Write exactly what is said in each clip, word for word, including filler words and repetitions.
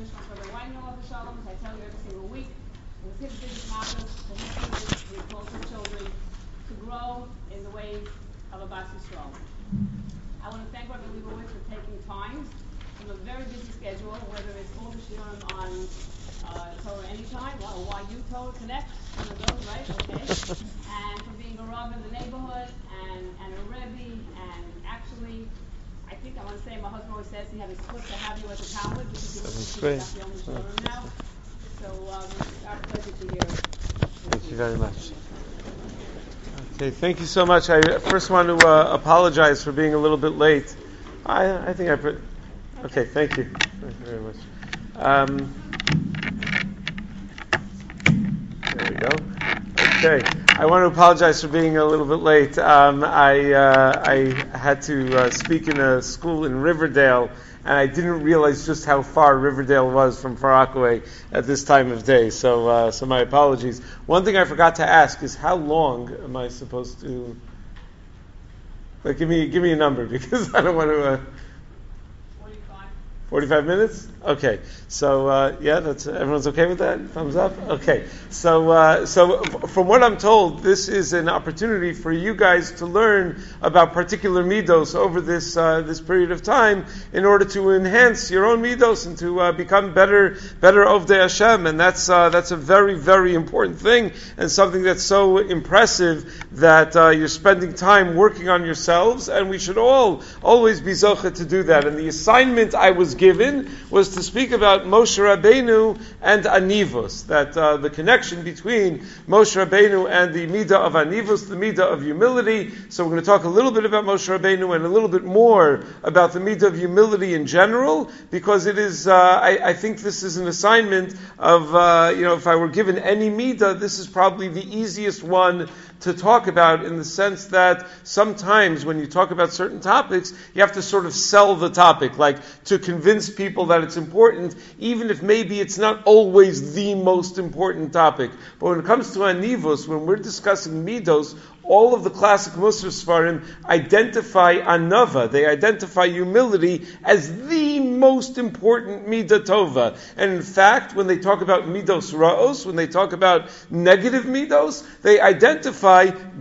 Nishmas Rabbi Weinberg Shalom, as I tell you every single week. It was his biggest matter for his students, he told his children, to grow in the ways of a Bas Yisrael. I want to thank Rabbi Leibowitz for taking time from a very busy schedule, whether it's all the shiurim on uh, Torah Anytime, or Y U Torah Connect, one of those, right? Okay. And for being a Rav in the neighborhood, and, and a Rebbe, and actually, I think I want to say, my husband always says he had a split to have you as a Talmud, because he was the only shiurim now. So um, it's our pleasure to hear. Thank you very much. Okay, thank you so much. I first want to uh, apologize for being a little bit late. I, I think I put. Okay, thank you. Thank you very much. Um, there we go. Okay, I want to apologize for being a little bit late. Um, I uh, I had to uh, speak in a school in Riverdale, and I didn't realize just how far Riverdale was from Far Rockaway at this time of day. So, uh, so my apologies. One thing I forgot to ask is how long am I supposed to? Like, give me give me a number because I don't want to. Uh, Forty-five. Forty-five minutes. Okay. So uh, yeah, that's everyone's okay with that. Thumbs up. Okay. So uh, so f- from what I'm told, this is an opportunity for you guys to learn about particular midos over this uh, this period of time in order to enhance your own midos and to uh, become better better Ovdei Hashem. And that's uh, that's a very very important thing and something that's so impressive that uh, you're spending time working on yourselves. And we should all always be zocheh to do that. And the assignment I was given was to speak about Moshe Rabbeinu and Anivus, that uh, the connection between Moshe Rabbeinu and the Midah of Anivus, the Midah of humility. So we're going to talk a little bit about Moshe Rabbeinu and a little bit more about the Midah of humility in general, because it is, uh, I, I think this is an assignment of, uh, you know, if I were given any Midah, this is probably the easiest one to talk about, in the sense that sometimes when you talk about certain topics, you have to sort of sell the topic, like to convince people that it's important, even if maybe it's not always the most important topic. But when it comes to Anivus, when we're discussing Midos, all of the classic Musar Sfarim identify Anava, they identify humility as the most important Midah Tova. And in fact, when they talk about Midos Ra'os, when they talk about negative Midos, they identify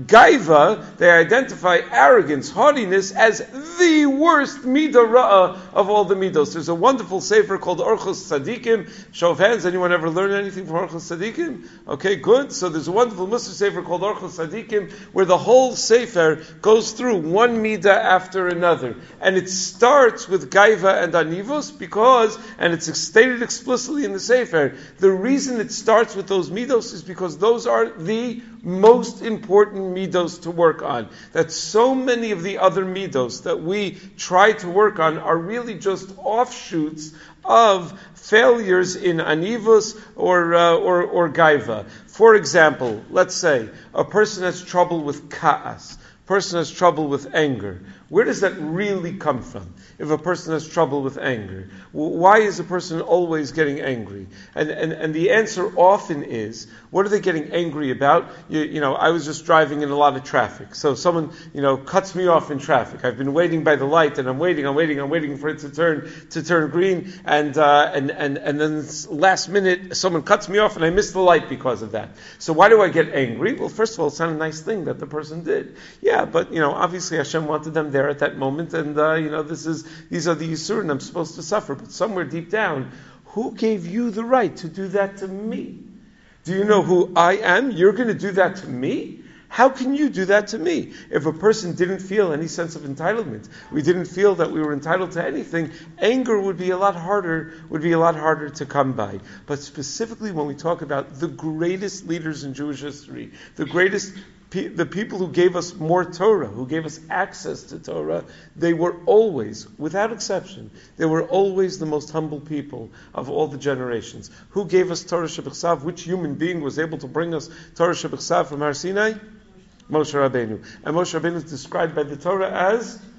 Gaiva, they identify arrogance, haughtiness, as the worst Midah Ra'ah of all the Midos. There's a wonderful sefer called Orchos Tzadikim. Show of hands, anyone ever learn anything from Orchos Tzadikim? Okay, good. So there's a wonderful Musar sefer called Orchos Tzadikim, where the whole sefer goes through one midah after another. And it starts with Gaiva and Anivos because, and it's stated explicitly in the sefer, the reason it starts with those midos is because those are the most important midos to work on. That so many of the other midos that we try to work on are really just offshoots of failures in Anivus or, uh, or, or Gaiva. For example, let's say a person has trouble with ka'as, person has trouble with anger. Where does that really come from? If a person has trouble with anger, why is a person always getting angry? And and, and the answer often is, what are they getting angry about? You, you know, I was just driving in a lot of traffic. So someone, you know, cuts me off in traffic. I've been waiting by the light, and I'm waiting, I'm waiting, I'm waiting for it to turn to turn green, and uh, and and and then last minute someone cuts me off, and I miss the light because of that. So why do I get angry? Well, first of all, it's not a nice thing that the person did. Yeah, but you know, obviously Hashem wanted them there at that moment, and uh, you know, this is these are the Yisurin I'm supposed to suffer. But somewhere deep down, who gave you the right to do that to me? Do you know who I am? You're going to do that to me? How can you do that to me? If a person didn't feel any sense of entitlement, we didn't feel that we were entitled to anything, anger would be a lot harder, would be a lot harder to come by. But specifically when we talk about the greatest leaders in Jewish history, the greatest the people who gave us more Torah, who gave us access to Torah, they were always, without exception, they were always the most humble people of all the generations. Who gave us Torah Shebechsav? Which human being was able to bring us Torah Shebechsav from Har Sinai? Moshe Rabbeinu. And Moshe Rabbeinu is described by the Torah as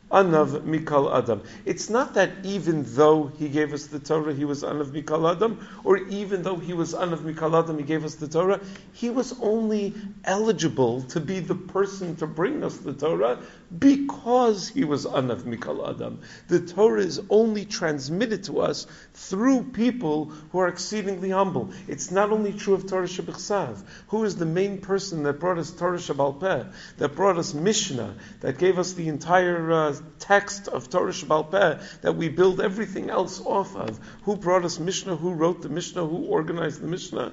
Anav Mikal Adam. It's not that even though he gave us the Torah, he was Anav Mikal Adam, or even though he was Anav Mikal Adam, he gave us the Torah. He was only eligible to be the person to bring us the Torah because he was Anav Mikal Adam. The Torah is only transmitted to us through people who are exceedingly humble. It's not only true of Torah Shebichsav. Who is the main person that brought us Torah Shebal Peh, that brought us Mishnah, that gave us the entire uh, text of Torah Shebal Peh that we build everything else off of? Who brought us Mishnah? Who wrote the Mishnah? Who organized the Mishnah?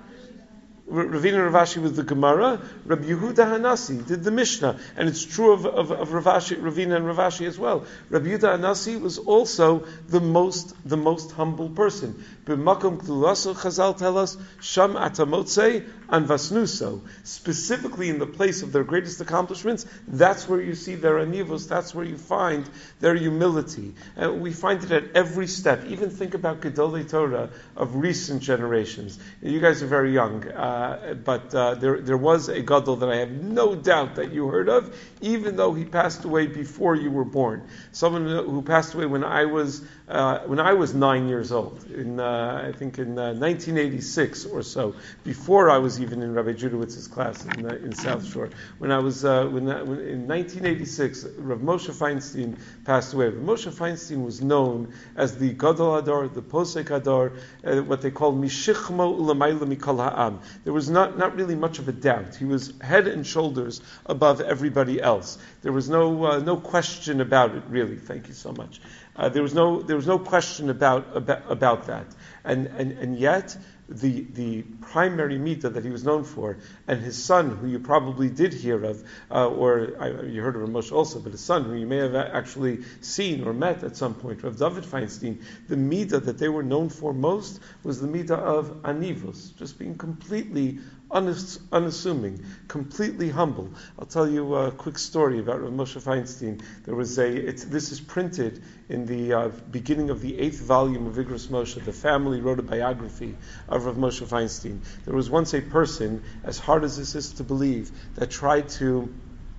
Ravina Ravashi was the Gemara. Rabbi Yehuda Hanasi did the Mishnah, and it's true of, of, of Ravashi, Ravina and Ravashi as well. Rabbi Yehuda Hanasi was also the most the most humble person. B'makom Klulaso, Chazal tell us, Sham Atamotse Anvasnuso. Specifically in the place of their greatest accomplishments, that's where you see their anivos. That's where you find their humility. And we find it at every step. Even think about Gedolei Torah of recent generations. You guys are very young. Uh, Uh, but uh, there, there was a gadol that I have no doubt that you heard of, even though he passed away before you were born. Someone who passed away when I was uh, when I was nine years old, in uh, I think in uh, nineteen eighty-six or so, before I was even in Rabbi Judowitz's class in, uh, in South Shore. When I was uh, when, uh, when in nineteen eighty-six, Rav Moshe Feinstein passed away. Rav Moshe Feinstein was known as the Gadol Hadar, the Posek Hadar, uh, what they call Mishichmo Ulamayla Mikol Ha'am. There was not, not really much of a doubt. He was head and shoulders above everybody else. There was no uh, no question about it, really. Thank you so much. Uh, there was no there was no question about about, about that. And, and and yet the the primary mitzvah that he was known for, and his son, who you probably did hear of, uh, or I, you heard of Ramosh also, but his son, who you may have actually seen or met at some point, Rav David Feinstein, the mitzvah that they were known for most was the mitzvah of anivus, just being completely Unass- unassuming, completely humble. I'll tell you a quick story about Rav Moshe Feinstein. There was a. It's, this is printed in the uh, beginning of the eighth volume of Igros Moshe. The family wrote a biography of Rav Moshe Feinstein. There was once a person, as hard as this is to believe, that tried to,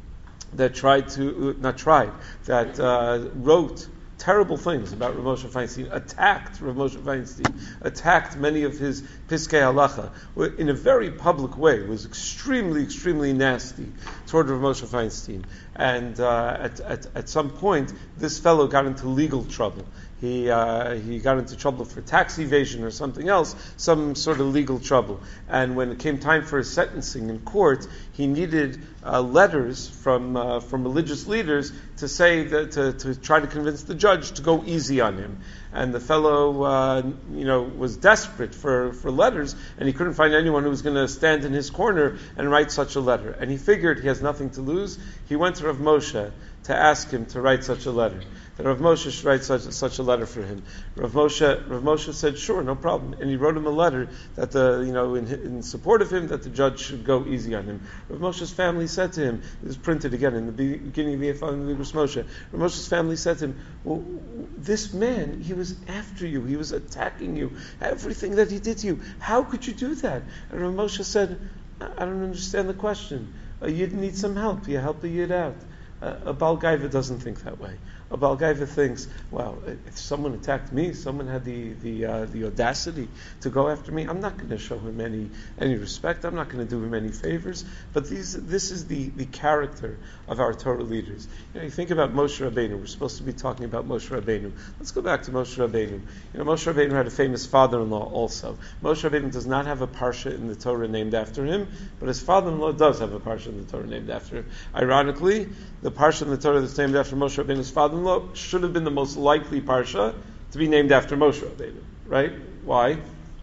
that tried to, uh, not tried, that uh, wrote terrible things about Rav Moshe Feinstein, attacked Rav Moshe Feinstein, attacked many of his Piskei Halacha in a very public way, was extremely, extremely nasty toward Rav Moshe Feinstein. And uh, at, at, at some point, this fellow got into legal trouble. He uh, he got into trouble for tax evasion or something else, some sort of legal trouble. And when it came time for his sentencing in court, he needed uh, letters from uh, from religious leaders to say that to, to try to convince the judge to go easy on him. And the fellow, uh, you know, was desperate for, for letters, and he couldn't find anyone who was going to stand in his corner and write such a letter. And he figured he has nothing to lose. He went to Rav Moshe to ask him to write such a letter, that Rav Moshe should write such, such a letter for him. Rav Moshe, Rav Moshe said, sure, no problem. And he wrote him a letter that the, you know, in, in support of him, that the judge should go easy on him. Rav Moshe's family said to him, this is printed again in the beginning of the eighth volume of Igros Moshe, Rav Moshe's family said to him, well, this man, he was after you, he was attacking you, everything that he did to you, how could you do that? And Rav Moshe said, I don't understand the question. A Yid needs some help, you help a Yid out. Uh, a Baal Gaiva doesn't think that way. A Baal Gaiva thinks, well, if someone attacked me, someone had the the uh, the audacity to go after me, I'm not going to show him any any respect. I'm not going to do him any favors. But these this is the, the character of our Torah leaders. You know, you think about Moshe Rabbeinu. We're supposed to be talking about Moshe Rabbeinu. Let's go back to Moshe Rabbeinu. You know, Moshe Rabbeinu had a famous father-in-law also. Moshe Rabbeinu does not have a parsha in the Torah named after him, but his father-in-law does have a parsha in the Torah named after him. Ironically, the parsha in the Torah that's named after Moshe Rabbeinu's father-in-law should have been the most likely parsha to be named after Moshe Rabbeinu, right? Why?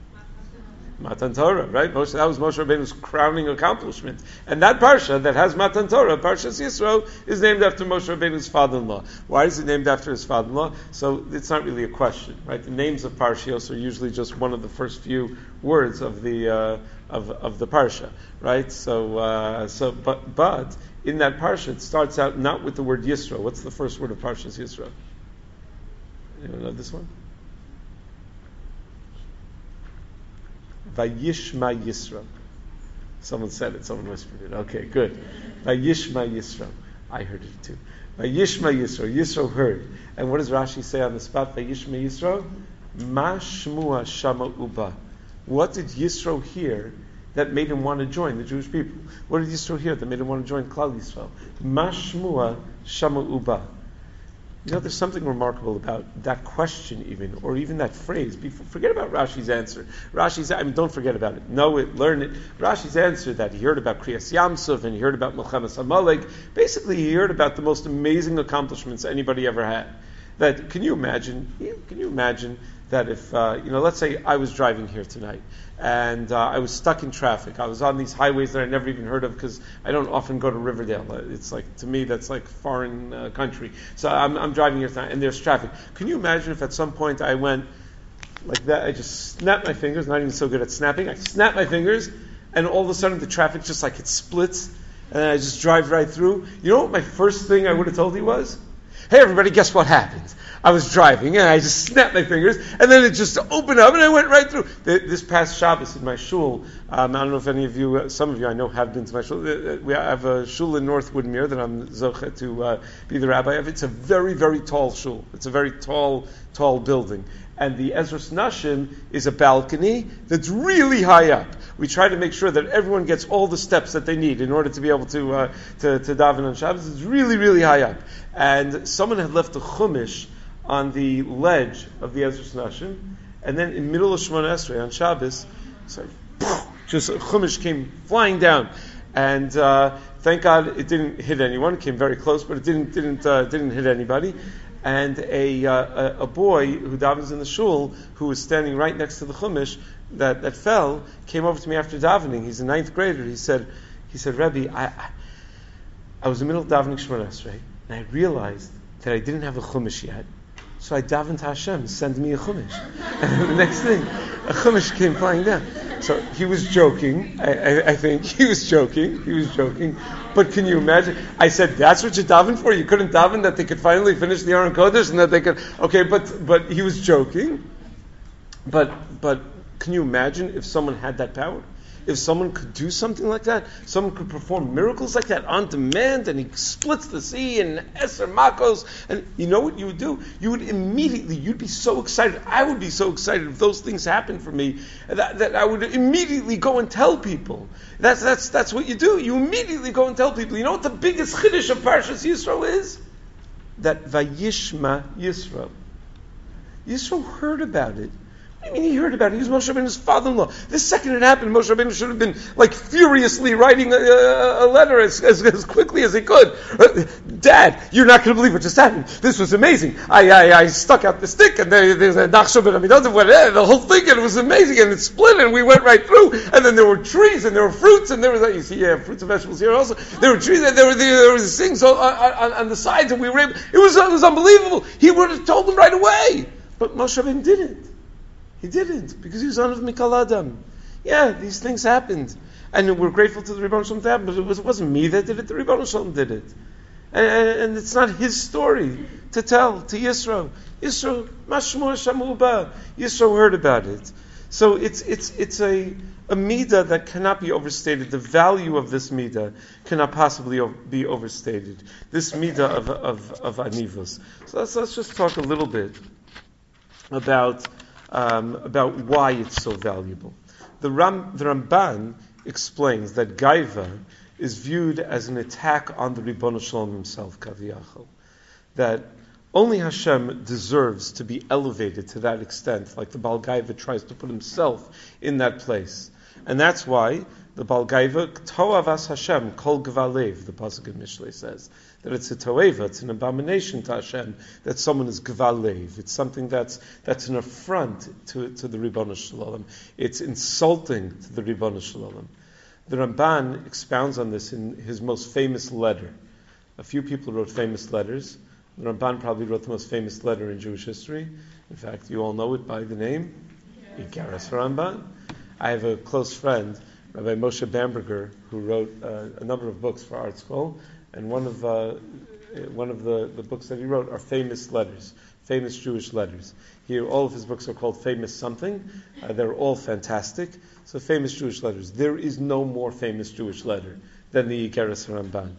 Matan Torah, right? Moshe, that was Moshe Rabbeinu's crowning accomplishment. And that parsha that has Matan Torah, Parshas Yisro, is named after Moshe Rabbeinu's father-in-law. Why is it named after his father-in-law? So it's not really a question, right? The names of parshios are usually just one of the first few words of the uh, of of the parsha, right? So uh, so but but in that parsha it starts out not with the word Yisro. What's the first word of Parshas Yisro? Anyone know this one? Vayishma Yisro. Someone said it, someone whispered it. Okay, good. Vayishma Yisro. I heard it too. Vayishma Yisro. Yisro heard. And what does Rashi say on the spot? Vayishma Yisro? Ma shmua shama uba. What did Yisro hear that made him want to join the Jewish people? What did Yisro hear that made him want to join Klal Yisrael? Ma shmua shama uba. You know, there's something remarkable about that question, even, or even that phrase. Before, forget about Rashi's answer. Rashi's, I mean, don't forget about it. Know it, learn it. Rashi's answer that he heard about Kriyas Yamsuf and he heard about Milchemes Amalek. Basically, he heard about the most amazing accomplishments anybody ever had. That can you imagine? Can you imagine that if uh, you know, let's say I was driving here tonight and uh, I was stuck in traffic. I was on these highways that I never even heard of because I don't often go to Riverdale. It's like, to me, that's like foreign uh, country. So I'm, I'm driving here tonight and there's traffic. Can you imagine if at some point I went like that? I just snapped my fingers. Not even so good at snapping. I snapped my fingers, and all of a sudden the traffic just like it splits, and I just drive right through. You know what my first thing I would have told you was? Hey everybody, guess what happened? I was driving and I just snapped my fingers and then it just opened up and I went right through. This past Shabbos in my shul, um, I don't know if any of you, some of you I know have been to my shul. We have a shul in North Woodmere that I'm zoche to uh, be the rabbi of. It's a very, very tall shul. It's a very tall, tall building. And the Ezras Nashim is a balcony that's really high up. We try to make sure that everyone gets all the steps that they need in order to be able to uh, to, to daven on Shabbos. It's really, really high up. And someone had left a chumash on the ledge of the Ezras Nashim, and then in middle of Shemona Esrei on Shabbos, so just a chumash came flying down, and uh, thank God it didn't hit anyone. It came very close, but it didn't didn't uh, didn't hit anybody. And a, uh, a a boy who davens in the shul, who was standing right next to the chumash that, that fell, came over to me after davening. He's a ninth grader. He said, he said, Rebbe, I, I, I was in the middle of davening Shemona Esrei, and I realized that I didn't have a chumash yet. So I davened to Hashem, send me a chumash. And the next thing, a chumash came flying down. So he was joking. I, I, I think he was joking. He was joking. But can you imagine? I said, "That's what you davened for? You couldn't daven that they could finally finish the Aron Kodesh and that they could." Okay, but but he was joking. But but can you imagine if someone had that power? If someone could do something like that, someone could perform miracles like that on demand, and he splits the sea and Eser Makos, and you know what you would do? You would immediately, you'd be so excited. I would be so excited if those things happened for me that, that I would immediately go and tell people. That's that's that's what you do. You immediately go and tell people. You know what the biggest chiddush of Parshas Yisro is? That Vayishma Yisro. Yisro heard about it. I mean, he heard about it. He was Moshe Rabbeinu's father-in-law. The second it happened, Moshe Rabbeinu should have been like furiously writing a, a, a letter as, as, as quickly as he could. Uh, Dad, you're not going to believe what just happened. This was amazing. I I, I stuck out the stick, and there, there's a nachshon ben Amidotav went in, the whole thing, and it was amazing, and it split, and we went right through. And then there were trees, and there were fruits, and there was you see, yeah, fruits and vegetables here also. There were trees, and there were there were these things on, on, on the sides, and we were able. It was it was unbelievable. He would have told them right away, but Moshe Rabbeinu didn't. He didn't, because he was on of Mikal Adam. Yeah, these things happened. And we're grateful to the Rebbeinu Shalom that happened, but it, was, it wasn't me that did it, the Rebbeinu Shalom did it. And, and, and it's not his story to tell to Yisro. Yisro, Mashmua Shamuba. Yisro heard about it. So it's it's it's a, a midah that cannot be overstated. The value of this midah cannot possibly o- be overstated. This midah of, of, of anivos. So let's, let's just talk a little bit about Um, about why it's so valuable. The, Ram, the Ramban explains that Gaiva is viewed as an attack on the Ribono Shalom himself, Kaviyachol. That only Hashem deserves to be elevated to that extent, like the Baal Gaiva tries to put himself in that place. And that's why the Baal Gaiva, Toavas Hashem, Kol Gvalev, the Pasuk in Mishlei says, that it's a toeva, it's an abomination to Hashem, that someone is Gvalev. It's something that's that's an affront to, to the Ribono Shalom. It's insulting to the Ribono Shalom. The Ramban expounds on this in his most famous letter. A few people wrote famous letters. The Ramban probably wrote the most famous letter in Jewish history. In fact, you all know it by the name, Ikaras Ramban. I have a close friend, Rabbi Moshe Bamberger, who wrote uh, a number of books for Art School, and one of uh, one of the, the books that he wrote are famous letters, famous Jewish letters. Here, all of his books are called Famous Something. Uh, they're all fantastic. So, famous Jewish letters. There is no more famous Jewish letter than the Ikeres Ramban.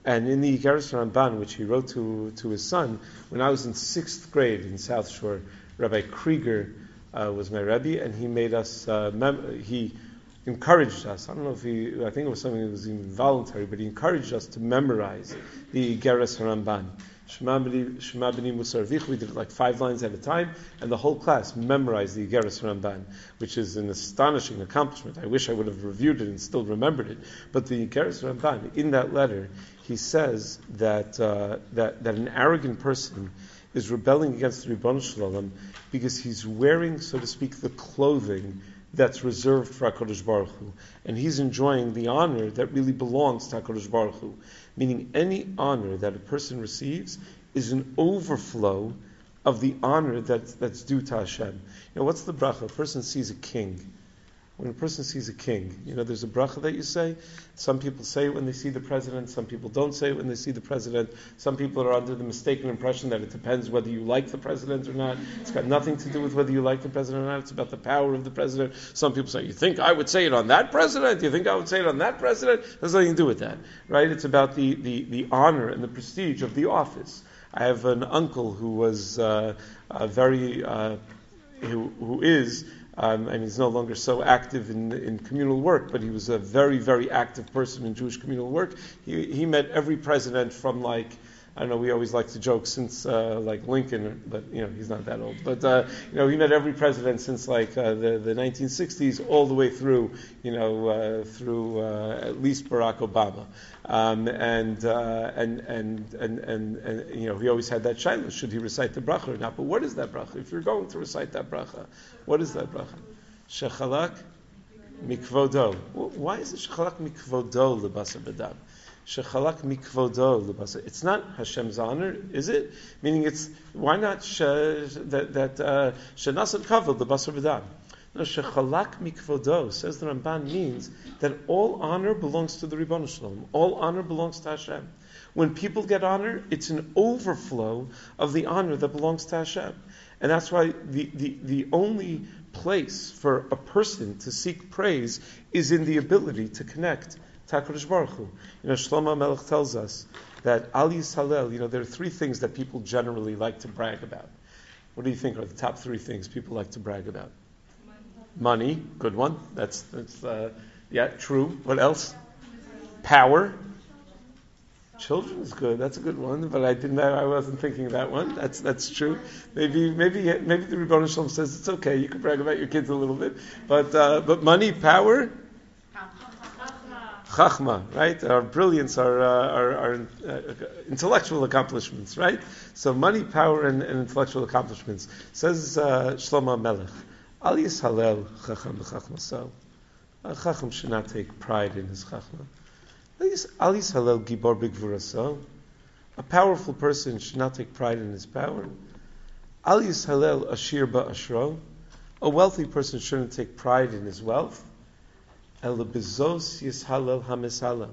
And in the Igeres Ramban, which he wrote to, to his son, when I was in sixth grade in South Shore, Rabbi Krieger uh, was my Rebbe, and he made us, uh, mem- he encouraged us, I don't know if he, I think it was something that was even voluntary, but he encouraged us to memorize the Igeres Ramban. Shema B'ni Shema B'ni Musar Vich, we did it like five lines at a time, and the whole class memorized the Igeres Ramban, which is an astonishing accomplishment. I wish I would have reviewed it and still remembered it. But the Igeres Ramban, in that letter, he says that uh, that that an arrogant person is rebelling against the Ribbon Shalom because he's wearing, so to speak, the clothing that's reserved for HaKadosh Baruch Hu. And he's enjoying the honor that really belongs to HaKadosh Baruch Hu. Meaning any honor that a person receives is an overflow of the honor that's, that's due to Hashem. You know, what's the bracha? A person sees a king. When a person sees a king, you know, there's a bracha that you say. Some people say it when they see the president. Some people don't say it when they see the president. Some people are under the mistaken impression that it depends whether you like the president or not. It's got nothing to do with whether you like the president or not. It's about the power of the president. Some people say, you think I would say it on that president? You think I would say it on that president? It has nothing to do with that, right? It's about the, the, the honor and the prestige of the office. I have an uncle who was uh, uh, very, uh, who, who is, Um, and he's no longer so active in, in communal work, but he was a very, very active person in Jewish communal work. He, he met every president from, like, I don't know, we always like to joke since uh, like Lincoln, but you know he's not that old. But uh, you know he met every president since like uh, the the nineteen sixties all the way through, you know, uh, through uh, at least Barack Obama, um, and, uh, and and and and and you know he always had that shaila: should he recite the bracha or not? But what is that bracha? If you're going to recite that bracha, what is that bracha? Shechalak mikvodo. Why is it shechalak mikvodo lebasar b'dam? Shechalak mikvodo lebasa. It's not Hashem's honor, is it? Meaning, it's why not sh- that that shenasat kavod lebasar b'dam? No, shechalak mikvodo, says the Ramban, means that all honor belongs to the Ribbon Shalom. All honor belongs to Hashem. When people get honor, it's an overflow of the honor that belongs to Hashem, and that's why the the, the only place for a person to seek praise is in the ability to connect. HaKadosh Baruch Hu. You know, Shlomo Melech tells us that Al Yishalel, you know, there are three things that people generally like to brag about. What do you think are the top three things people like to brag about? Money, Money good one. That's, that's uh, yeah, true. What else? Power. Children is good. That's a good one. But I didn't. I wasn't thinking of that one. That's that's true. Maybe maybe maybe the Rebbeinu Shalom says it's okay. You can brag about your kids a little bit. But uh, but money, power. Chachma, right? Our brilliance, our, uh, our, our uh, intellectual accomplishments, right? So money, power, and, and intellectual accomplishments. Says uh, Shlomo Melech, Al Yishalel Chacham b'Chachmaso. A Chacham should not take pride in his Chachma. Al Yishalel Gibor b'Gvuraso. A powerful person should not take pride in his power. Al Yishalel Ashir ba'Ashro. A wealthy person shouldn't take pride in his wealth. Only, the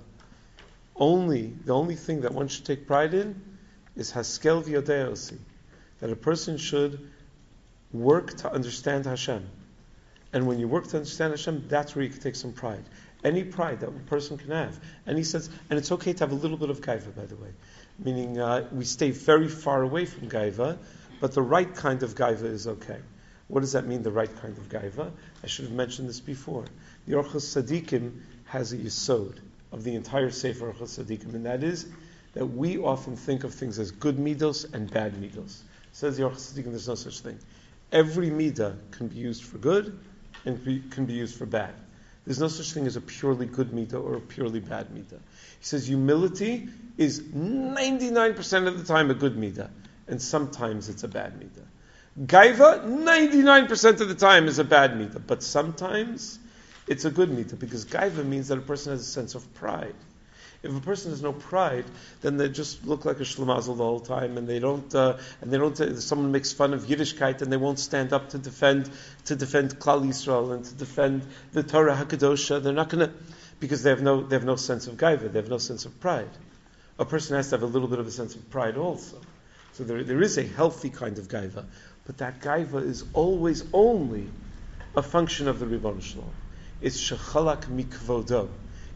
only thing that one should take pride in is haskel v'yodeosi, that a person should work to understand Hashem. And when you work to understand Hashem, that's where you can take some pride. Any pride that a person can have. And he says, and it's okay to have a little bit of gaiva, by the way. Meaning, uh, we stay very far away from gaiva, but the right kind of gaiva is okay. What does that mean, the right kind of gaiva? I should have mentioned this before. The Orchos Tzadikim has a yesod of the entire Sefer Orchos Tzadikim, and that is that we often think of things as good midos and bad midos. Says the Orchos Tzadikim, there's no such thing. Every midah can be used for good and be, can be used for bad. There's no such thing as a purely good midah or a purely bad midah. He says humility is ninety-nine percent of the time a good midah, and sometimes it's a bad midah. Gaiva, ninety-nine percent of the time is a bad midah, but sometimes it's a good midah, because gaiva means that a person has a sense of pride. If a person has no pride, then they just look like a shlemazel the whole time, and they don't. Uh, and they don't. Uh, someone makes fun of Yiddishkeit, and they won't stand up to defend to defend Klal Yisrael and to defend the Torah Hakadosha. They're not going to, because they have no they have no sense of gaiva. They have no sense of pride. A person has to have a little bit of a sense of pride also. So there there is a healthy kind of gaiva, but that gaiva is always only a function of the Ribbon Shalom. It's shechalak mikvodo.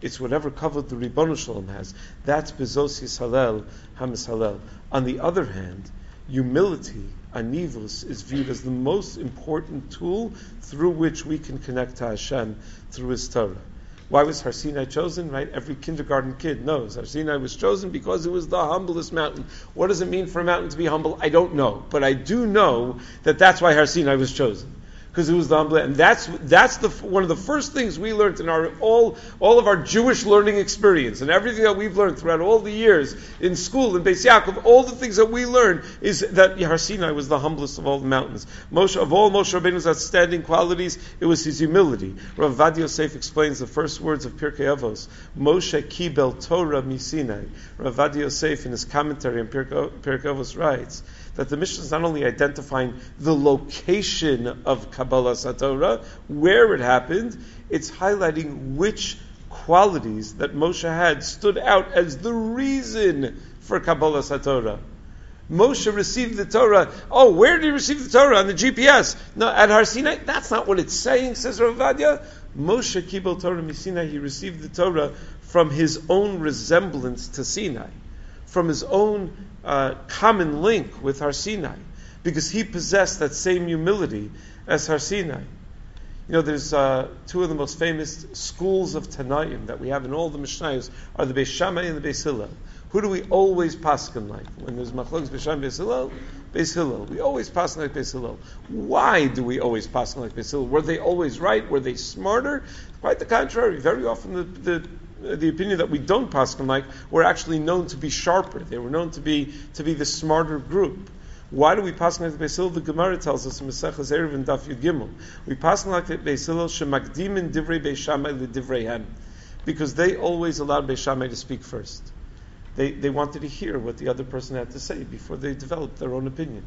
It's whatever kavod the Ribbonu Shalom has. That's bezos yishalel hamishalel. On the other hand, humility, anivus, is viewed as the most important tool through which we can connect to Hashem through His Torah. Why was Har Sinai chosen? Right? Every kindergarten kid knows Har Sinai was chosen because it was the humblest mountain. What does it mean for a mountain to be humble? I don't know, but I do know that that's why Har Sinai was chosen. Because it was the humble, and that's that's the one of the first things we learned in our all all of our Jewish learning experience, and everything that we've learned throughout all the years in school in Beis Yaakov. All the things that we learned is that Har Sinai was the humblest of all the mountains. Moshe, of all Moshe Rabbeinu's outstanding qualities, it was his humility. Rav Ovadia Yosef explains the first words of Pirkei Avos: Moshe kibel Torah misinai. Rav Ovadia Yosef, in his commentary on Pirkei Pirkei Avos, writes that the Mishnah is not only identifying the location of Kabbalah Satorah, where it happened, it's highlighting which qualities that Moshe had stood out as the reason for Kabbalah Satorah. Moshe received the Torah. Oh, where did he receive the Torah? On the G P S. No, at Har Sinai? That's not what it's saying, says Rav Ovadia. Moshe kibel Torah misinai, he received the Torah from his own resemblance to Sinai, from his own uh, common link with Har Sinai, because he possessed that same humility as Har Sinai. You know, there's uh, two of the most famous schools of Tanaim that we have in all the Mishnayos are the Beis Shammai and the Beis Hillel. Who do we always paskin like? When there's machlokes Beis Shammai, Beis Hillel, Beis Hillel. We always paskin like Beis Hillel. Why do we always paskin like Beis Hillel? Were they always right? Were they smarter? Quite the contrary. Very often the, the the opinion that we don't paskin like were actually known to be sharper. They were known to be to be the smarter group. Why do we paskin like the Beis Hillel? The Gemara tells us in Maseches Erev and Daf Yud Gimel. We paskin like the Beis Hillel shemakdimin divrei Beis Shammai lidivreihem, because they always allowed Beis Shammai to speak first. They they wanted to hear what the other person had to say before they developed their own opinion,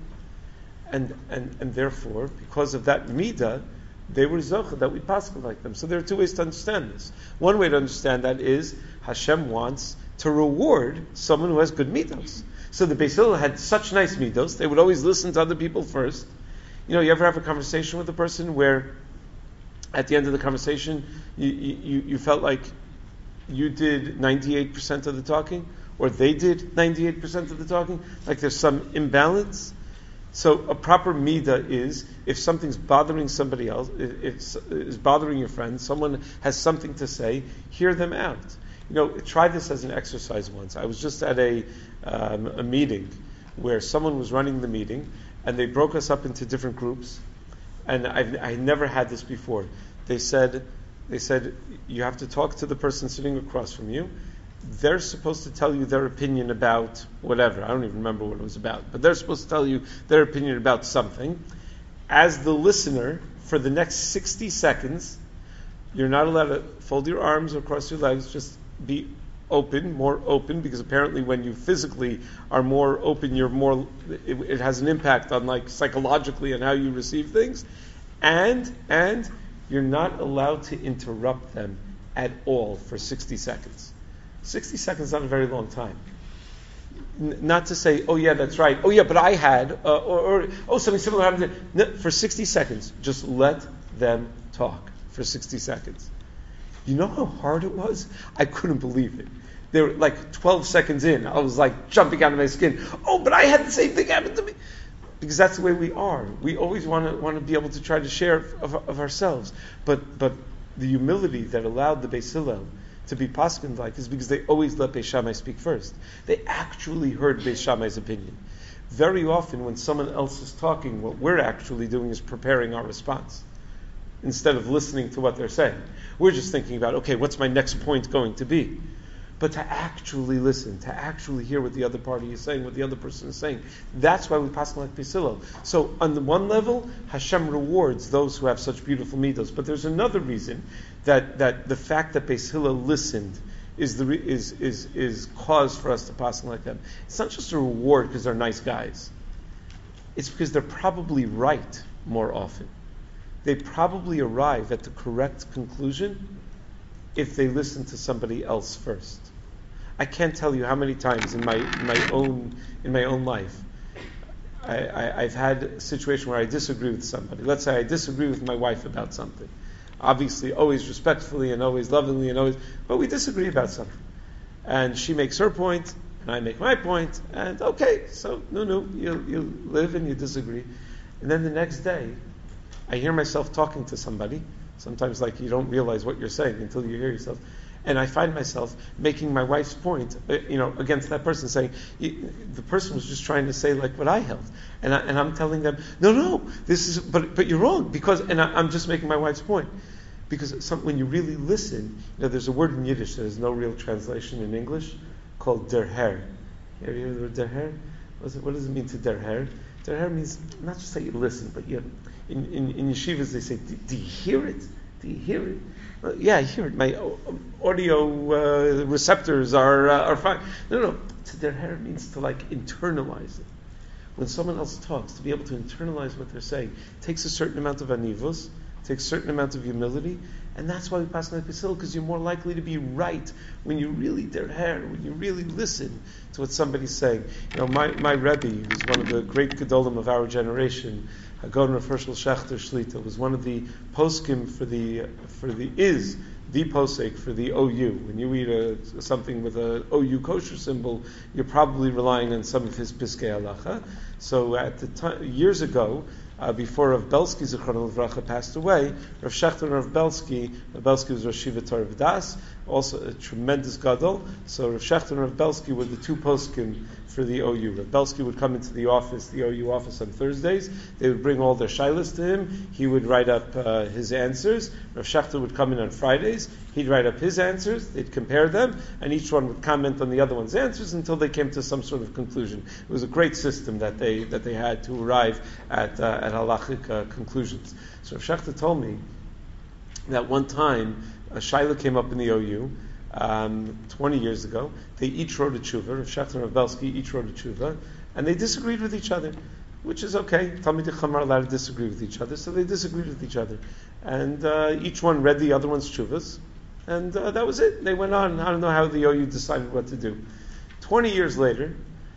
and and and therefore, because of that midah, they were zochah that we paskin like them. So there are two ways to understand this. One way to understand that is Hashem wants to reward someone who has good midos. So the Beis Hillel had such nice midos; they would always listen to other people first. You know, you ever have a conversation with a person where, at the end of the conversation, you you, you felt like you did ninety-eight percent of the talking, or they did ninety-eight percent of the talking, like there's some imbalance? So a proper midah is, if something's bothering somebody else, if it's bothering your friend, someone has something to say, hear them out. You know, try this as an exercise once. I was just at a um, a meeting where someone was running the meeting, and they broke us up into different groups, and I've, I never had this before. They said, they said, you have to talk to the person sitting across from you. They're supposed to tell you their opinion about whatever. I don't even remember what it was about. But they're supposed to tell you their opinion about something. As the listener, for the next sixty seconds, you're not allowed to fold your arms or cross your legs. Just be open, more open, because apparently when you physically are more open, you're more, it, it has an impact on, like, psychologically on how you receive things. And, and you're not allowed to interrupt them at all for sixty seconds. sixty seconds is not a very long time. N- not to say, oh yeah, that's right. Oh yeah, but I had, uh, or, or oh, something similar happened. To, no, for sixty seconds, just let them talk for sixty seconds. You know how hard it was? I couldn't believe it. They were like twelve seconds in. I was like jumping out of my skin. Oh, but I had the same thing happen to me. Because that's the way we are. We always want to want to be able to try to share of, of ourselves. But but the humility that allowed the Beis Hillel to be paskin like is because they always let Beis Shammai speak first. They actually heard Beis Shammai's opinion. Very often when someone else is talking, what we're actually doing is preparing our response instead of listening to what they're saying. We're just thinking about, okay, what's my next point going to be? But to actually listen, to actually hear what the other party is saying, what the other person is saying, that's why we paskin like Beis Hillel. So on the one level, Hashem rewards those who have such beautiful midos. But there's another reason that, that the fact that Beis Hillel listened is the re- is is is cause for us to paskin like them. It's not just a reward because they're nice guys. It's because they're probably right more often. They probably arrive at the correct conclusion if they listen to somebody else first. I can't tell you how many times in my in my own in my own life I, I, I've had a situation where I disagree with somebody. Let's say I disagree with my wife about something. obviously always respectfully and always lovingly and always, but we disagree about something. And she makes her point, and I make my point, and okay, so no, no, you you live and you disagree. And then the next day, I hear myself talking to somebody, sometimes like you don't realize what you're saying until you hear yourself, and I find myself making my wife's point, uh, you know, against that person, saying, the person was just trying to say like what I held. And, I, and I'm telling them, no, no, this is, but but you're wrong, because, and I, I'm just making my wife's point. Because some, when you really listen, you know, there's a word in Yiddish that has no real translation in English, called derher. You ever hear the word derher? What does it, what does it mean to derher? Derher means not just that you listen, but you, in, in, in yeshivas they say, do you hear it? Do you hear it? Well, yeah, I hear it. My audio uh, receptors are uh, are fine. No, no. To derher means to like internalize it. When someone else talks, to be able to internalize what they're saying, takes a certain amount of anivos, takes a certain amount of humility, and that's why we pass on Pisil, because you're more likely to be right when you really derher, when you really listen to what somebody's saying. You know, my, my Rebbe, who was one of the great Gedolim of our generation, Hagon Rav Hershel Schachter Shlita, was one of the poskim for the for the is the posek for the O U. When you eat a, something with a O U kosher symbol, you're probably relying on some of his piskei halacha. So at the time, years ago, Uh, before Rav Belsky Zichrono Livracha passed away, Rav Shechter and Rav Belsky, Rav Belsky was Rosh Yeshiva Torah V'das, also a tremendous gadol. So Rav Shechter and Rav Belsky were the two poskim for the O U. Rav Belsky would come into the office, the O U office on Thursdays. They would bring all their shilas to him. He would write up uh, his answers. Rav Shechter would come in on Fridays. He'd write up his answers. They'd compare them, and each one would comment on the other one's answers until they came to some sort of conclusion. It was a great system that they that they had to arrive at uh, at halachic uh, conclusions. So Rav Shechter told me that one time a shaila came up in the O U um, twenty years ago. They each wrote a tshuva. Rav Shechter and Rav Belsky each wrote a tshuva, and they disagreed with each other, which is okay. Talmidei Chacham are allowed to disagree with each other, so they disagreed with each other, and uh, each one read the other one's tshuvas, and uh, that was it. They went on. I don't know how the O U decided what to do. Twenty years later,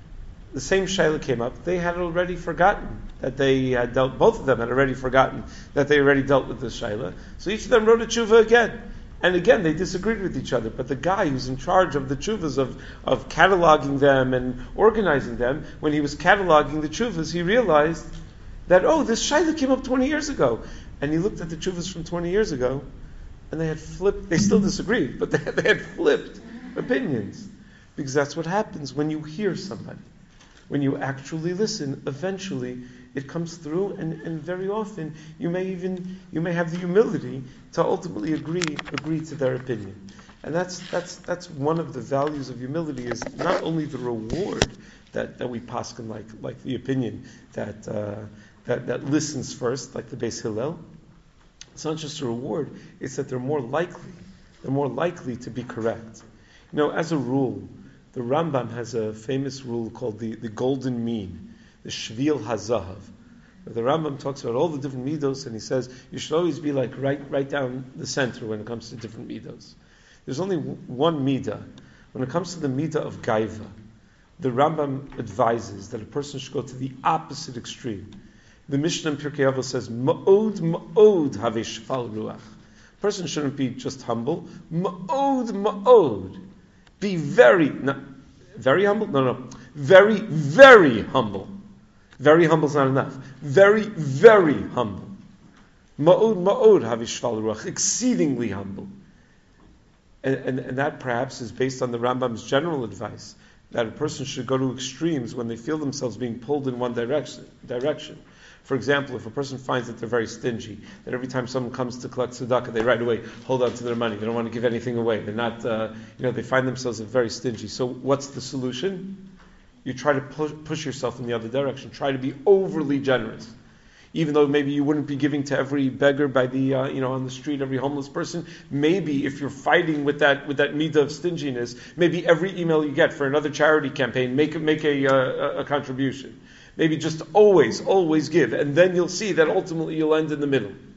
the same shaila came up. They had already forgotten that they had dealt, both of them had already forgotten that they already dealt with this shaila. So each of them wrote a tshuva again. And again, they disagreed with each other. But the guy who's in charge of the tshuvas, of, of cataloging them and organizing them, when he was cataloging the tshuvas, he realized that, oh, this shaila came up twenty years ago. And he looked at the tshuvas from twenty years ago, and they had flipped, they still disagreed, but they, they had flipped opinions. Because that's what happens when you hear somebody. When you actually listen, eventually it comes through, and, and very often you may even you may have the humility to ultimately agree agree to their opinion. And that's that's that's one of the values of humility, is not only the reward that, that we paskin like like the opinion that uh, that that listens first, like the Beis Hillel. It's not just a reward; it's that they're more likely they're more likely to be correct. You know, as a rule, the Rambam has a famous rule called the, the golden mean, the Shvil HaZahav. The Rambam talks about all the different midos, and he says you should always be like right right down the center when it comes to different midos. There's only one midah. When it comes to the midah of gaiva, the Rambam advises that a person should go to the opposite extreme. The Mishnah in Pirkei Avos says, Ma'od ma'od havish fal ruach. A person shouldn't be just humble. Ma'od ma'od. Be very, no, very humble? No, no. Very, very humble. Very humble is not enough. Very, very humble. Ma'od, ma'od, havish shval ruach. Exceedingly humble. And, and, and that perhaps is based on the Rambam's general advice, that a person should go to extremes when they feel themselves being pulled in one direction. direction. For example, if a person finds that they're very stingy, that every time someone comes to collect tzedakah, they right away hold on to their money. They don't want to give anything away. They're not, uh, you know, they find themselves very stingy. So what's the solution? You try to push, push yourself in the other direction. Try to be overly generous. Even though maybe you wouldn't be giving to every beggar by the, uh, you know, on the street, every homeless person. Maybe if you're fighting with that, with that midah of stinginess, maybe every email you get for another charity campaign, make make a, uh, a contribution. Maybe just always, always give, and then you'll see that ultimately you'll end in the middle.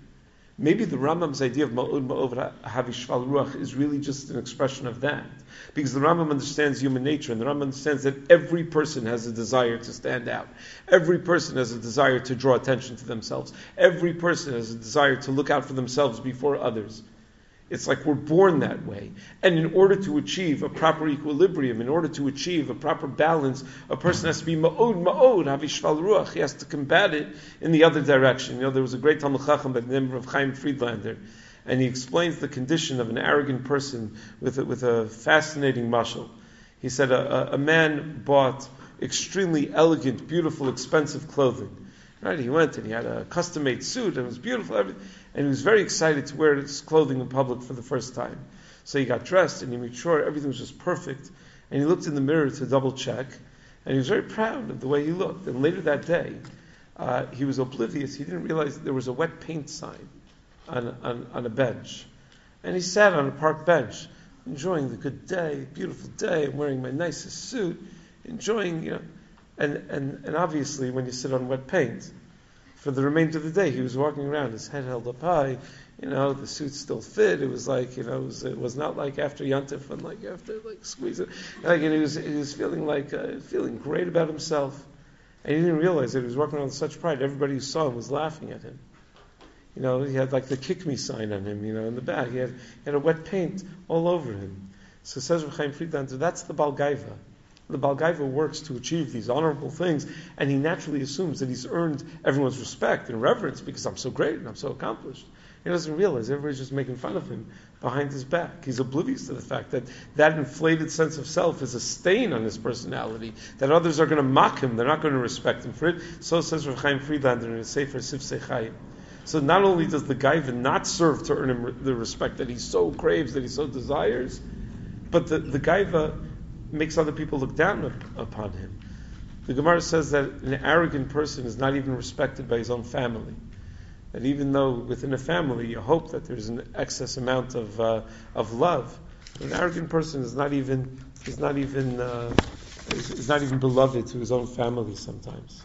Maybe the Rambam's idea of Ma'od Ma'od Havi Shval Ruach is really just an expression of that. Because the Rambam understands human nature, and the Rambam understands that every person has a desire to stand out. Every person has a desire to draw attention to themselves. Every person has a desire to look out for themselves before others. It's like we're born that way. And in order to achieve a proper equilibrium, in order to achieve a proper balance, a person has to be ma'od, ma'od, havi shval ruach. He has to combat it in the other direction. You know, there was a great Talmud Chacham by the name of Chaim Friedlander, and he explains the condition of an arrogant person with a, with a fascinating mashal. He said a, a, a man bought extremely elegant, beautiful, expensive clothing. Right? He went and he had a custom-made suit, and it was beautiful, everything. And he was very excited to wear his clothing in public for the first time. So he got dressed and he made sure everything was just perfect. And he looked in the mirror to double check. And he was very proud of the way he looked. And later that day, uh, he was oblivious. He didn't realize there was a wet paint sign on, on, on a bench. And he sat on a park bench, enjoying the good day, beautiful day. I'm wearing my nicest suit, enjoying, you know. And, and, and obviously, when you sit on wet paint, for the remainder of the day, he was walking around, his head held up high, you know, the suit still fit. It was like, you know, it was, it was not like after Yantif and like after, like, squeeze it. Like, and he was, he was feeling like, uh, feeling great about himself. And he didn't realize that he was walking around with such pride. Everybody who saw him was laughing at him. You know, he had like the kick me sign on him, you know, in the back. He had, he had a wet paint all over him. So says Reb Chaim Friedlander, that's the Baal Gaiva. The Baal Gaiva works to achieve these honorable things, and he naturally assumes that he's earned everyone's respect and reverence because I'm so great and I'm so accomplished. He doesn't realize everybody's just making fun of him behind his back. He's oblivious to the fact that that inflated sense of self is a stain on his personality, that others are going to mock him, they're not going to respect him for it. So says Reb Chaim Friedlander in his Sefer Sifsei Chaim. So not only does the Gaiva not serve to earn him the respect that he so craves, that he so desires, but the, the Gaiva makes other people look down upon him. The Gemara says that an arrogant person is not even respected by his own family. That even though within a family you hope that there's an excess amount of uh, of love, an arrogant person is not even is not even uh, is, is not even beloved to his own family sometimes.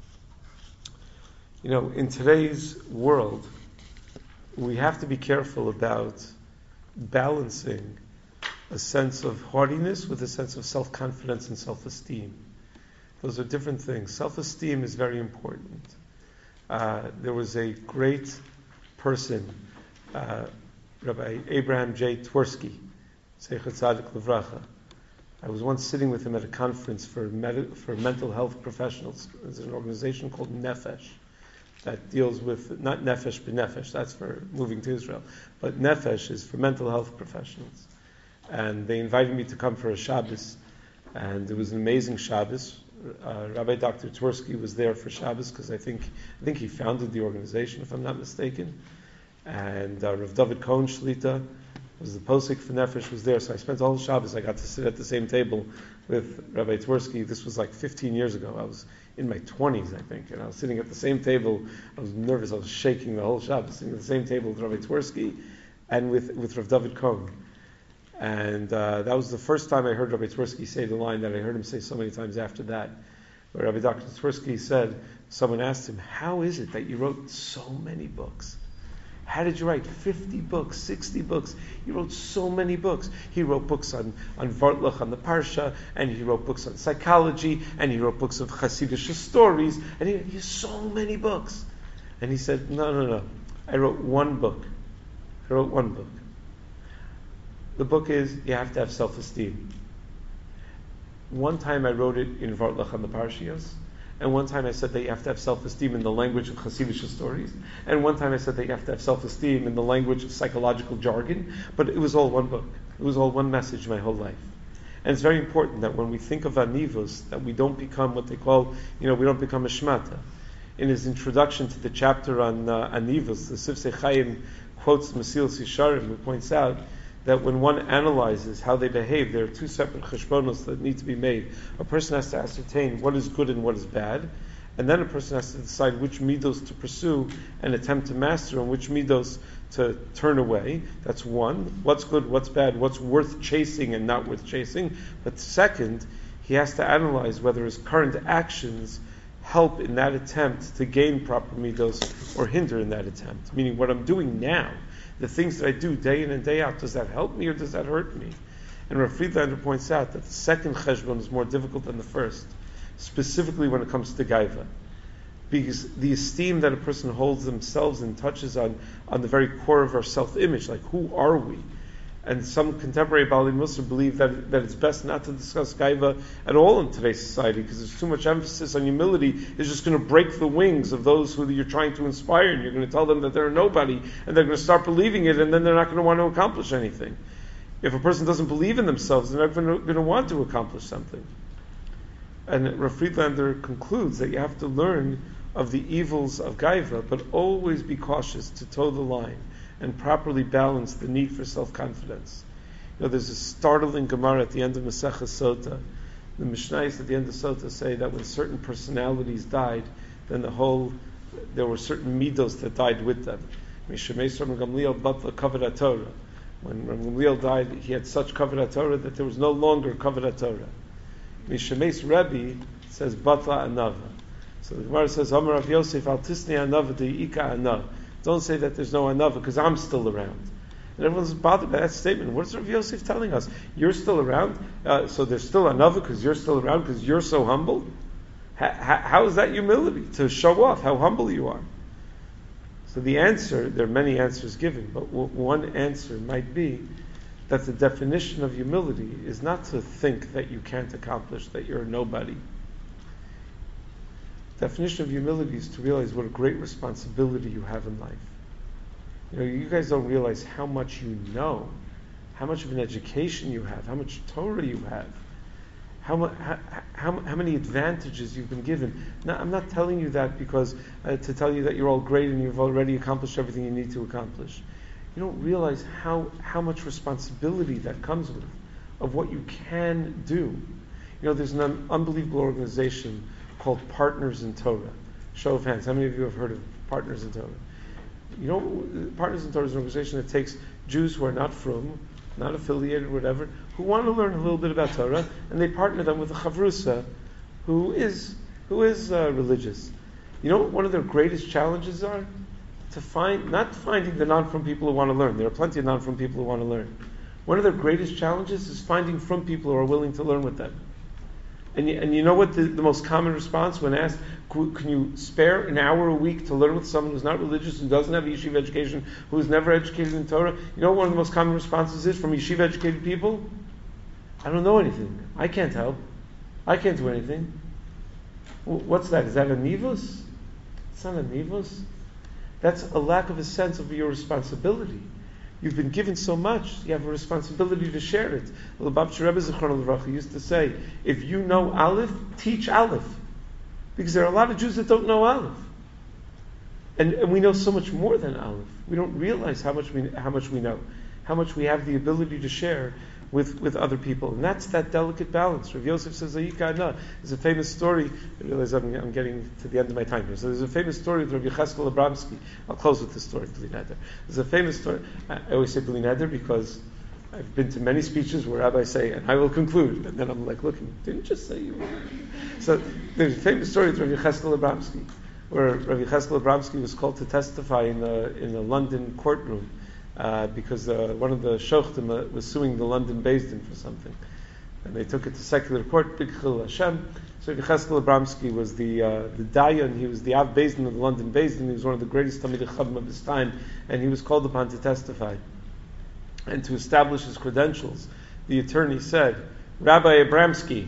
You know, in today's world, we have to be careful about balancing a sense of haughtiness with a sense of self-confidence and self-esteem. Those are different things. Self-esteem is very important. Uh, there was a great person, uh, Rabbi Abraham J. Twersky, Zeichat Tzadik Livracha. I was once sitting with him at a conference for med- for mental health professionals. There's an organization called Nefesh that deals with, not Nefesh B'Nefesh, that's for moving to Israel, but Nefesh is for mental health professionals. And they invited me to come for a Shabbos, and it was an amazing Shabbos. Uh, Rabbi Doctor Twersky was there for Shabbos because I think I think he founded the organization, if I'm not mistaken. And uh, Rav David Cohen Shlita was the posik for Nefesh, was there. So I spent all the Shabbos. I got to sit at the same table with Rabbi Twersky. This was like fifteen years ago. I was in my twenties, I think, and I was sitting at the same table. I was nervous. I was shaking the whole Shabbos, sitting at the same table with Rabbi Twersky and with with Rav David Cohen. And uh, that was the first time I heard Rabbi Twersky say the line that I heard him say so many times after that, where Rabbi Doctor Twersky said, someone asked him, how is it that you wrote so many books? How did you write fifty books, sixty books? He wrote so many books. He wrote books on, on Vartlach, on the Parsha, and he wrote books on psychology, and he wrote books of Hasidic stories, and he, he has so many books. And he said, no, no, no. I wrote one book. I wrote one book. The book is, you have to have self-esteem. One time I wrote it in Vartlach on the Parshios, and one time I said that you have to have self-esteem in the language of Hasidic stories, and one time I said that you have to have self-esteem in the language of psychological jargon, but it was all one book. It was all one message my whole life. And it's very important that when we think of Anivus, that we don't become what they call, you know, we don't become a shmata. In his introduction to the chapter on uh, Anivus, the Sifsei Chaim quotes Mesilas Yesharim, who points out that when one analyzes how they behave, there are two separate cheshbonos that need to be made. A person has to ascertain what is good and what is bad, and then a person has to decide which midos to pursue and attempt to master, and which midos to turn away. That's one. What's good, what's bad, what's worth chasing and not worth chasing. But second, he has to analyze whether his current actions help in that attempt to gain proper midos or hinder in that attempt? Meaning, what I'm doing now, the things that I do day in and day out, does that help me or does that hurt me? And Rav Friedlander points out that the second cheshbon is more difficult than the first, specifically when it comes to gaiva. Because the esteem that a person holds themselves and touches on, on the very core of our self-image, like who are we? And some contemporary Baalei Musar believe that, that it's best not to discuss gaiva at all in today's society because there's too much emphasis on humility. It's just going to break the wings of those who you're trying to inspire, and you're going to tell them that they're nobody, and they're going to start believing it, and then they're not going to want to accomplish anything. If a person doesn't believe in themselves, they're not going to want to accomplish something. And Rav Friedlander concludes that you have to learn of the evils of gaiva, but always be cautious to toe the line and properly balance the need for self-confidence. You know, there's a startling Gemara at the end of Maseches Sota. The Mishnayos at the end of Sota say that when certain personalities died, then the whole, there were certain midos that died with them. Mishameis Rabban Gamliel Batla Kavod Torah. When Rabban Gamliel died, he had such Kavod Torah that there was no longer Kavod Torah. Mishameis Rebbe says Batla Anava. So the Gemara says, Amar Rav Yosef, Al Tisnei Anava De'ika Anava. Don't say that there's no Anava because I'm still around. And everyone's bothered by that statement. What's Rav Yosef telling us? You're still around, uh, so there's still Anava because you're still around because you're so humble? Ha- ha- how is that humility? To show off how humble you are. So the answer, there are many answers given, but w- one answer might be that the definition of humility is not to think that you can't accomplish, that you're a nobody. Definition of humility is to realize what a great responsibility you have in life. You know, you guys don't realize how much you know, how much of an education you have, how much Torah you have, how mu- how, how, how many advantages you've been given. Now, I'm not telling you that because uh, to tell you that you're all great and you've already accomplished everything you need to accomplish. You don't realize how how much responsibility that comes with, of what you can do. You know, there's an un- unbelievable organization called Partners in Torah. Show of hands. How many of you have heard of Partners in Torah? You know, Partners in Torah is an organization that takes Jews who are not from, not affiliated, whatever, who want to learn a little bit about Torah, and they partner them with a chavrusa who is who is uh, religious. You know what one of their greatest challenges are? To find, not finding the non-from people who want to learn. There are plenty of non-from people who want to learn. One of their greatest challenges is finding from people who are willing to learn with them. And you, and you know what the, the most common response when asked, can you spare an hour a week to learn with someone who's not religious, who doesn't have a yeshiva education, who is never educated in Torah? You know what one of the most common responses is from yeshiva educated people? I don't know anything. I can't help. I can't do anything. What's that? Is that a nivus? It's not a nivus. That's a lack of a sense of your responsibility. You've been given so much, you have a responsibility to share it. The Lubavitcher Rebbe Zichron Livracha used to say, if you know Aleph, teach Aleph. Because there are a lot of Jews that don't know Aleph. And, and we know so much more than Aleph. We don't realize how much we how much we know, how much we have the ability to share with, with other people. And that's that delicate balance. Rav Yosef says, Ayika Ana. There's a famous story. I realize I'm, I'm getting to the end of my time here. So there's a famous story with Rav Yecheskel Abramsky. I'll close with this story, Bli Neder. There's a famous story. I, I always say Bli Neder because I've been to many speeches where rabbis say, and I will conclude. And then I'm like, look, didn't just say you were. So there's a famous story with Rav Yecheskel Abramsky, where Rav Yecheskel Abramsky was called to testify in a, in a London courtroom. Uh, because uh, one of the shochtim uh, was suing the London Beis Din for something, and they took it to secular court. Big Chil Hashem. So Yecheskel Abramsky was the uh, the dayan. He was the Av Beis Din of the London Beis Din. He was one of the greatest Talmidei Chacham of his time, and he was called upon to testify and to establish his credentials. The attorney said, "Rabbi Abramsky,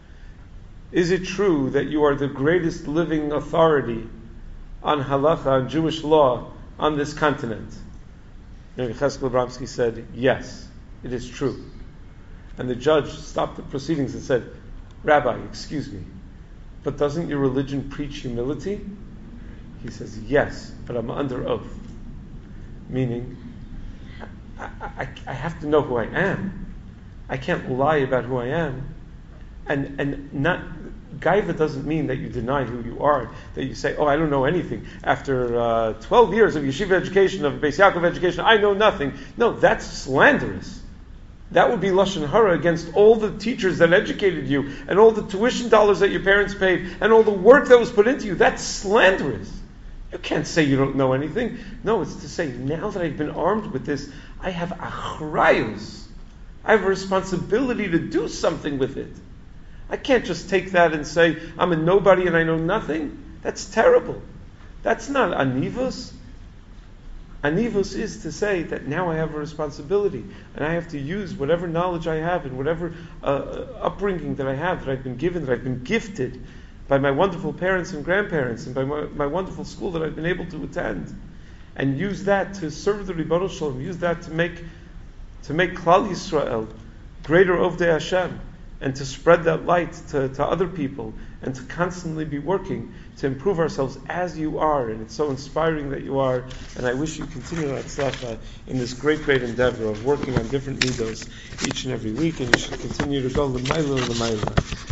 is it true that you are the greatest living authority on halacha, on Jewish law, on this continent?" And Yecheskel Abramsky said, "Yes, it is true." And the judge stopped the proceedings and said, "Rabbi, excuse me, but doesn't your religion preach humility?" He says, "Yes, but I'm under oath." Meaning, I, I, I have to know who I am. I can't lie about who I am. And and not Gaiva doesn't mean that you deny who you are, that you say, "Oh, I don't know anything. After uh, twelve years of yeshiva education, of Beis Yaakov education, I know nothing." No, that's slanderous. that would be Lashon Hara against all the teachers that educated you, and all the tuition dollars that your parents paid, and all the work that was put into you. That's slanderous. You can't say you don't know anything. No, it's to say, now that I've been armed with this, I have achrayus. I have a responsibility to do something with it. I can't just take that and say, I'm a nobody and I know nothing. That's terrible. That's not anivos. Anivos is to say that now I have a responsibility and I have to use whatever knowledge I have and whatever uh, upbringing that I have, that I've been given, that I've been gifted by my wonderful parents and grandparents and by my, my wonderful school that I've been able to attend, and use that to serve the Ribbono Shalom, use that to make to make Klal Yisrael greater Ovdei Hashem, and to spread that light to, to other people, and to constantly be working to improve ourselves as you are. And it's so inspiring that you are, and I wish you continue Hatzlacha in this great, great endeavor of working on different midos each and every week, and you should continue to go l'mayla l'mayla.